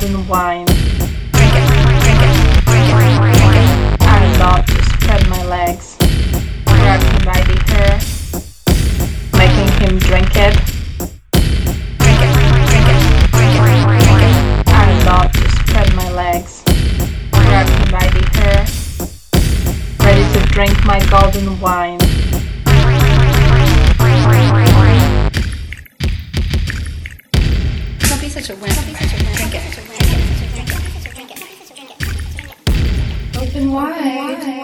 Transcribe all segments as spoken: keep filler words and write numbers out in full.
golden wine. Drink it, drink it, drink it, drink it. I love to spread my legs, grab him by the hair, making him drink it. Drink it, drink it, drink it, drink it. I love to spread my legs, grab him by the hair, ready to drink my golden wine. Don't be such a wimp. Drink it, drink it, drink it. Open wide.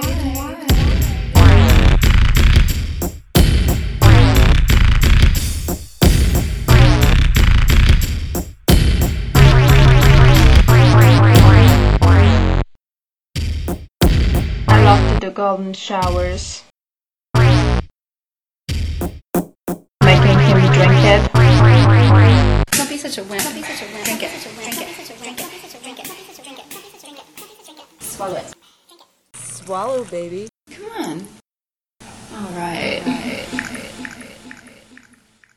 I love to do golden showers, making him drink it. Don't be such a wimp. Drink it, drink it. Swallow it. Swallow, baby. Come on. All right.